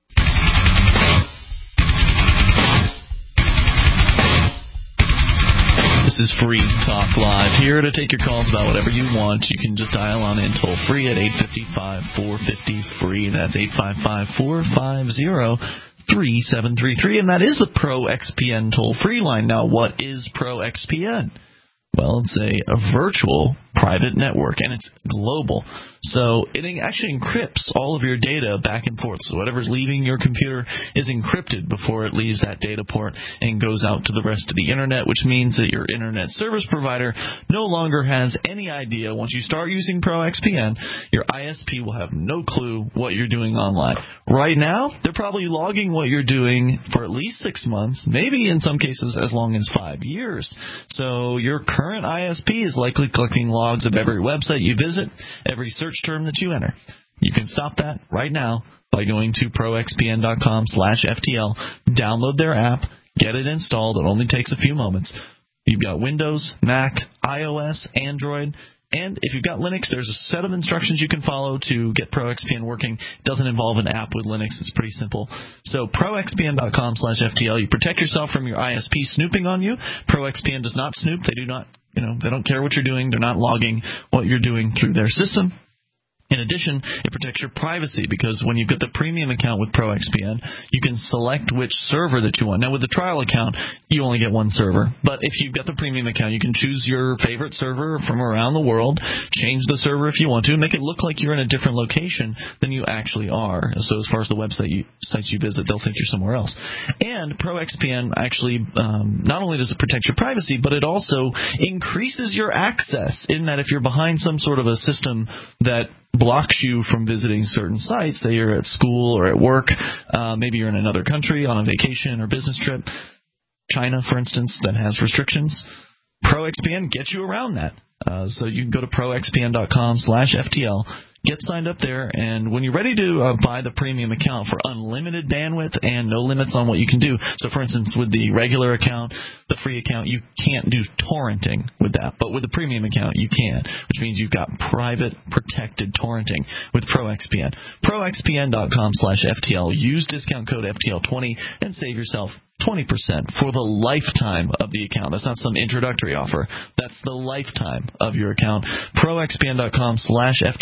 This is Free Talk Live. Here to take your calls about whatever you want. You can just dial on in toll free at eight five five, four five zero, free. That's eight five five, four five zero, three seven three three. And that is the Pro X P N toll free line. Now, what is Pro X P N? Well, it's a, a virtual private network, and it's global. So it actually encrypts all of your data back and forth. So whatever's leaving your computer is encrypted before it leaves that data port and goes out to the rest of the Internet, which means that your Internet service provider no longer has any idea. Once you start using Pro X P N, your I S P will have no clue what you're doing online. Right now, they're probably logging what you're doing for at least six months, maybe in some cases as long as five years. So your current I S P is likely collecting logs of every website you visit, every search term that you enter. You can stop that right now by going to pro x p n dot com slash F T L, download their app, get it installed. It only takes a few moments. You've got Windows, Mac, iOS, Android, and if you've got Linux, there's a set of instructions you can follow to get Pro X P N working. It doesn't involve an app with Linux. It's pretty simple. So pro x p n dot com slash F T L. You protect yourself from your I S P snooping on you. Pro X P N does not snoop. They do not, you know, they don't care what you're doing. They're not logging what you're doing through their system. In addition, it protects your privacy because when you've got the premium account with Pro X P N, you can select which server that you want. Now, with the trial account, you only get one server. But if you've got the premium account, you can choose your favorite server from around the world, change the server if you want to, make it look like you're in a different location than you actually are. So as far as the website you, sites you visit, they'll think you're somewhere else. And Pro X P N actually, um, not only does it protect your privacy, but it also increases your access in that if you're behind some sort of a system that blocks you from visiting certain sites, say you're at school or at work, uh, maybe you're in another country on a vacation or business trip, China, for instance, that has restrictions, Pro X P N gets you around that. Uh, so you can go to pro x p n dot com slash F T L, get signed up there, and when you're ready to uh, buy the premium account for unlimited bandwidth and no limits on what you can do, so for instance, with the regular account, the free account, you can't do torrenting with that, but with the premium account, you can, which means you've got private, protected torrenting with Pro X P N. pro x p n dot com slash F T L. Use discount code F T L twenty and save yourself twenty percent for the lifetime of the account. That's not some introductory offer. That's the lifetime of your account. pro x p n dot com slash F T L. Code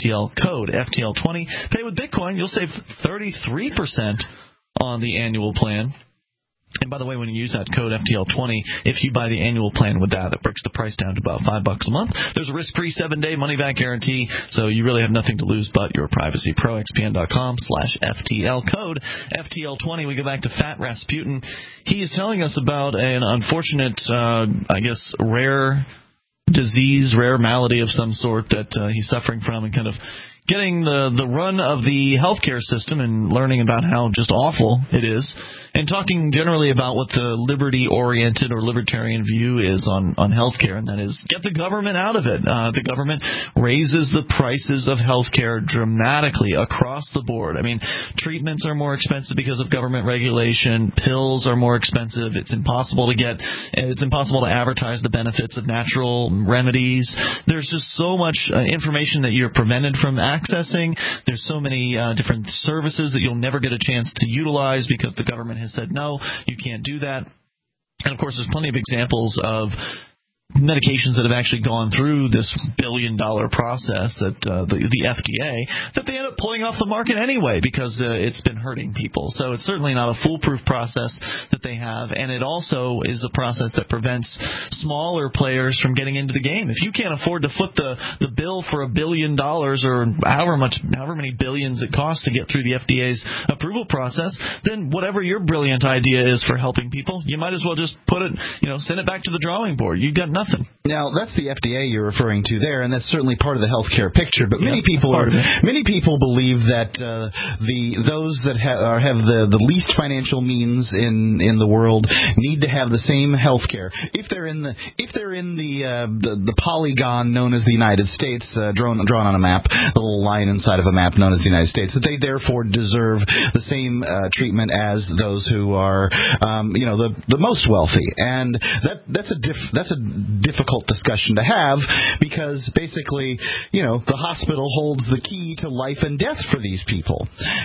code F T L twenty. Pay with Bitcoin, you'll save thirty-three percent on the annual plan. And by the way, when you use that code F T L twenty, if you buy the annual plan with that, it breaks the price down to about five bucks a month. There's a risk-free seven-day money-back guarantee, so you really have nothing to lose but your privacy. ProXPN.com slash FTL code F T L twenty. We go back to Fat Rasputin. He is telling us about an unfortunate, uh, I guess, rare disease, rare malady of some sort that uh, he's suffering from, and kind of getting the, the run of the healthcare system and learning about how just awful it is, and talking generally about what the liberty-oriented or libertarian view is on, on healthcare, and that is get the government out of it. Uh, the government raises the prices of healthcare dramatically across the board. I mean, treatments are more expensive because of government regulation. Pills are more expensive. It's impossible to get, it's impossible to advertise the benefits of natural remedies. There's just so much uh, information that you're prevented from accessing. There's so many uh, different services that you'll never get a chance to utilize because the government has said, no, you can't do that. And, of course, there's plenty of examples of medications that have actually gone through this billion-dollar process at uh, the, the F D A that they end up pulling off the market anyway because uh, it's been hurting people. So it's certainly not a foolproof process that they have, and it also is a process that prevents smaller players from getting into the game. If you can't afford to foot the, the bill for a billion dollars or however much, however many billions it costs to get through the F D A's approval process, then whatever your brilliant idea is for helping people, you might as well just put it, you know, send it back to the drawing board. You've got nothing. Now, that's the F D A you're referring to there, and that's certainly part of the healthcare picture. But many yeah, people are many people believe that uh, the those that ha- are, have the, the least financial means in, in the world need to have the same healthcare. If they're in the if they're in the uh, the, the polygon known as the United States, uh, drawn drawn on a map, the little line inside of a map known as the United States, that they therefore deserve the same uh, treatment as those who are um, you know the the most wealthy, and that that's a diff, that's a difficult discussion to have because basically, you know, the hospital holds the key to life and death for these people.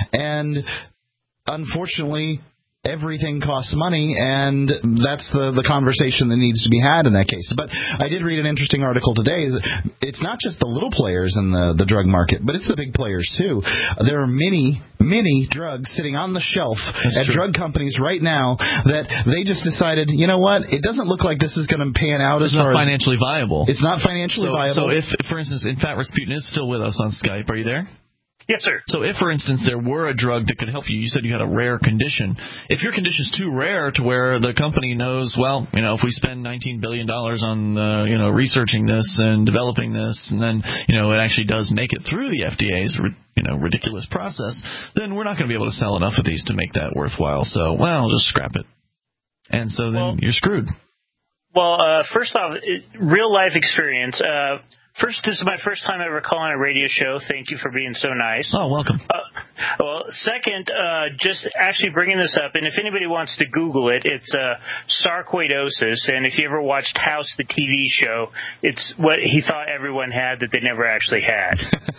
And unfortunately, everything costs money, and that's the, the conversation that needs to be had in that case. But I did read an interesting article today. It's not just the little players in the, the drug market, but it's the big players, too. There are many, many drugs sitting on the shelf that's at true. drug companies right now that they just decided, you know what, it doesn't look like this is going to pan out. It's as not far financially as, viable. It's not financially so, viable. So if, for instance, in fact, Rasputin is still with us on Skype. Are you there? Yes, sir. So if, for instance, there were a drug that could help you, you said you had a rare condition. If your condition is too rare to where the company knows, well, you know, if we spend nineteen billion dollars on, uh, you know, researching this and developing this, and then, you know, it actually does make it through the F D A's, you know, ridiculous process, then we're not going to be able to sell enough of these to make that worthwhile. So, well, just scrap it. And so then well, you're screwed. Well, uh, first off, real life experience. Uh, First, this is my first time ever calling a radio show. Thank you for being so nice. Oh, welcome. Uh, well, second, uh, just actually bringing this up, and if anybody wants to Google it, it's uh, sarcoidosis. And if you ever watched House, the T V show, it's what he thought everyone had that they never actually had.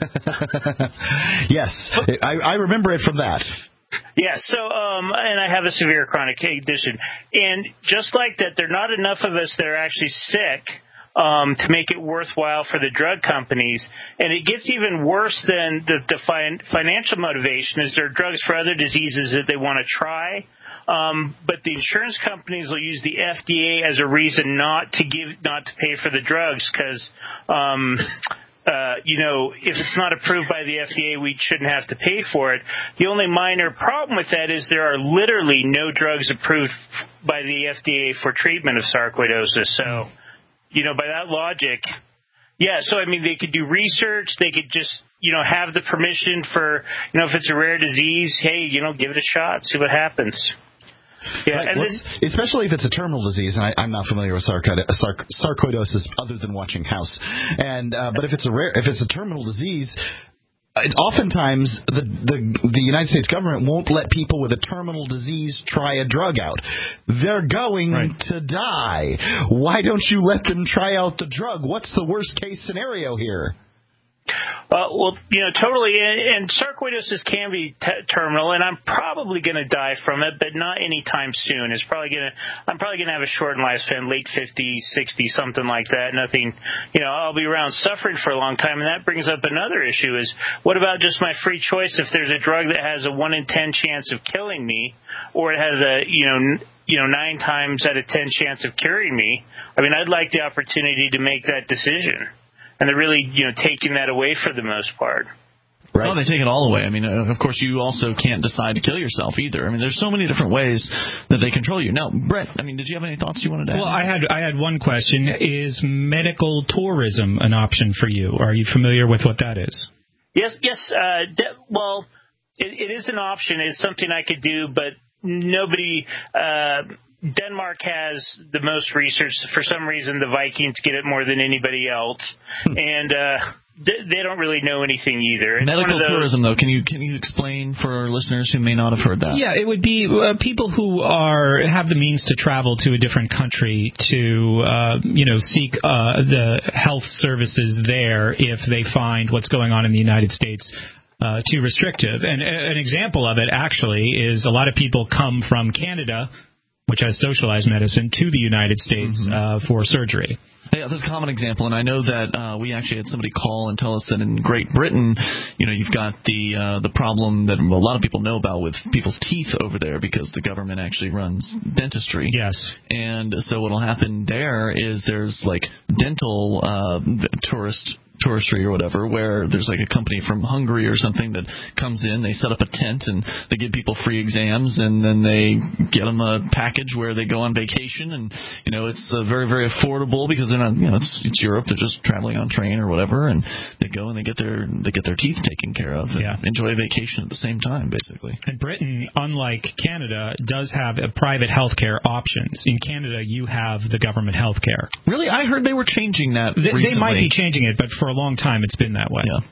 Yes, I, I remember it from that. Yeah, so, um, and I have a severe chronic condition. And just like that, there are not enough of us that are actually sick Um, to make it worthwhile for the drug companies. And it gets even worse than the, the fin- financial motivation is there are drugs for other diseases that they want to try. Um, but the insurance companies will use the F D A as a reason not to give, not to pay for the drugs because, um, uh, you know, if it's not approved by the F D A, we shouldn't have to pay for it. The only minor problem with that is there are literally no drugs approved by the F D A for treatment of sarcoidosis. So, you know, by that logic, yeah, so, I mean, they could do research. They could just, you know, have the permission for, you know, if it's a rare disease, hey, you know, give it a shot, see what happens. Yeah, right. and well, then, especially if it's a terminal disease, and I, I'm not familiar with sarcoid- sarc- sarcoidosis other than watching House. And uh, but if it's a rare, if it's a terminal disease, it, oftentimes the, the the United States government won't let people with a terminal disease try a drug out. They're going right. to die. Why don't you let them try out the drug? What's the worst case scenario here? Uh, well, you know, totally. And, and sarcoidosis can be t- terminal, and I'm probably going to die from it, but not anytime soon. It's probably going to. I'm probably going to have a shortened lifespan, late fifties, sixties, something like that. Nothing. You know, I'll be around suffering for a long time, and that brings up another issue: is what about just my free choice? If there's a drug that has a one in ten chance of killing me, or it has a you know. N- you know, nine times out of ten chance of curing me, I mean, I'd like the opportunity to make that decision. And they're really, you know, taking that away for the most part. Right. Oh, they take it all away. I mean, uh, of course, you also can't decide to kill yourself either. I mean, there's so many different ways that they control you. Now, Brett, I mean, did you have any thoughts you wanted to add? Well, I had I had one question. Is medical tourism an option for you? Are you familiar with what that is? Yes, yes. Uh, de- well, it, it is an option. It's something I could do, but nobody... Uh, Denmark has the most research. For some reason, the Vikings get it more than anybody else, and uh, they, they don't really know anything either. It's Medical those, tourism, though, can you can you explain for our listeners who may not have heard that? Yeah, it would be uh, people who are have the means to travel to a different country to uh, you know seek uh, the health services there if they find what's going on in the United States uh, too restrictive. And uh, an example of it actually is a lot of people come from Canada, which has socialized medicine, to the United States mm-hmm. uh, for surgery. Yeah, that's a common example, and I know that uh, we actually had somebody call and tell us that in Great Britain, you know, you've got the uh, the problem that a lot of people know about with people's teeth over there because the government actually runs dentistry. Yes. And so what will happen there is there's like dental uh, tourist touristry or whatever, where there's like a company from Hungary or something that comes in, they set up a tent, and they give people free exams, and then they get them a package where they go on vacation, and, you know, it's uh, very, very affordable because they're not, you know, it's, it's Europe, they're just traveling on train or whatever, and they go and they get their they get their teeth taken care of and yeah. enjoy a vacation at the same time, basically. And Britain, unlike Canada, does have a private health care options. In Canada, you have the government health care. Really? I heard they were changing that they, recently. They might be changing it, but for a long time it's been that way. Yeah.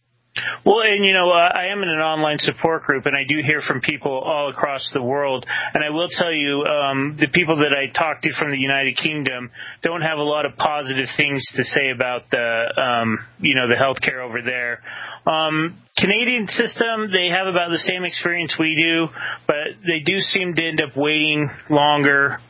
Well, and, you know, uh, I am in an online support group, and I do hear from people all across the world. And I will tell you, um, the people that I talk to from the United Kingdom don't have a lot of positive things to say about the, um, you know, the healthcare over there. Um, Canadian system, they have about the same experience we do, but they do seem to end up waiting longer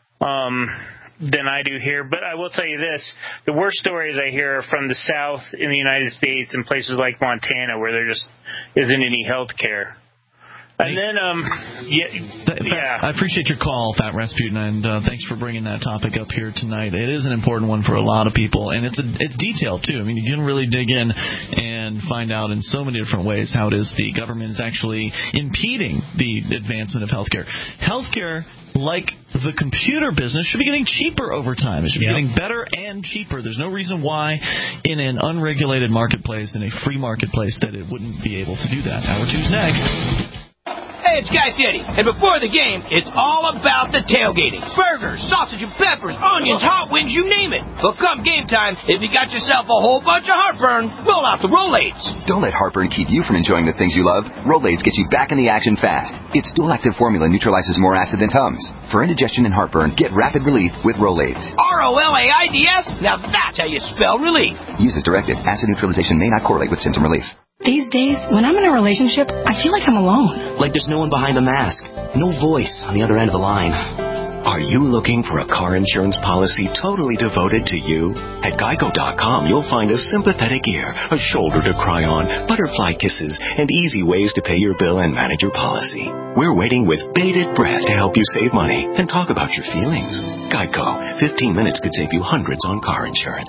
um than I do here. But I will tell you this, the worst stories I hear are from the South in the United States and places like Montana where there just isn't any health care. And then, um, yeah, yeah. I appreciate your call, Fat Rasputin, and uh, thanks for bringing that topic up here tonight. It is an important one for a lot of people, and it's a, it's detailed, too. I mean, you can really dig in and find out in so many different ways how it is the government is actually impeding the advancement of healthcare. Healthcare, like the computer business, should be getting cheaper over time. It should be yep. getting better and cheaper. There's no reason why in an unregulated marketplace, in a free marketplace, that it wouldn't be able to do that. Hour two's next. Hey, it's Guy Fieri, and before the game, it's all about the tailgating. Burgers, sausage and peppers, onions, hot wings, you name it. But come game time, if you got yourself a whole bunch of heartburn, roll out the Rolaids. Don't let heartburn keep you from enjoying the things you love. Rolaids gets you back in the action fast. Its dual-active formula neutralizes more acid than Tums. For indigestion and heartburn, get rapid relief with Rolaids. R O L A I D S? Now that's how you spell relief. Use as directed. Acid neutralization may not correlate with symptom relief. These days, when I'm in a relationship, I feel like I'm alone. Like there's no one behind the mask. No voice on the other end of the line. Are you looking for a car insurance policy totally devoted to you? At Geico dot com, you'll find a sympathetic ear, a shoulder to cry on, butterfly kisses, and easy ways to pay your bill and manage your policy. We're waiting with bated breath to help you save money and talk about your feelings. Geico. fifteen minutes could save you hundreds on car insurance.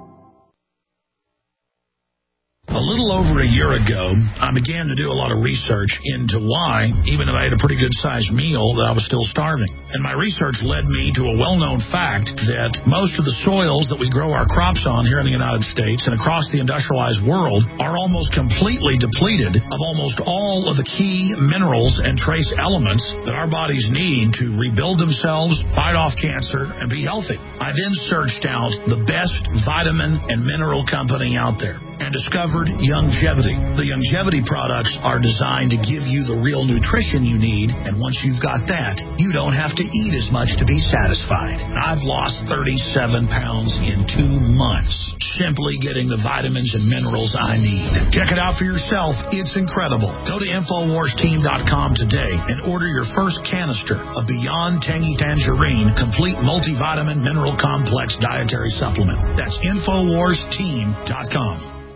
A little over a year ago, I began to do a lot of research into why, even though I ate a pretty good-sized meal, that I was still starving. And my research led me to a well-known fact that most of the soils that we grow our crops on here in the United States and across the industrialized world are almost completely depleted of almost all of the key minerals and trace elements that our bodies need to rebuild themselves, fight off cancer, and be healthy. I then searched out the best vitamin and mineral company out there. and discovered Youngevity. The Youngevity products are designed to give you the real nutrition you need, and once you've got that, you don't have to eat as much to be satisfied. I've lost thirty-seven pounds in two months, simply getting the vitamins and minerals I need. Check it out for yourself. It's incredible. Go to Infowars Team dot com today and order your first canister of Beyond Tangy Tangerine Complete Multivitamin Mineral Complex Dietary Supplement. That's Infowars Team dot com.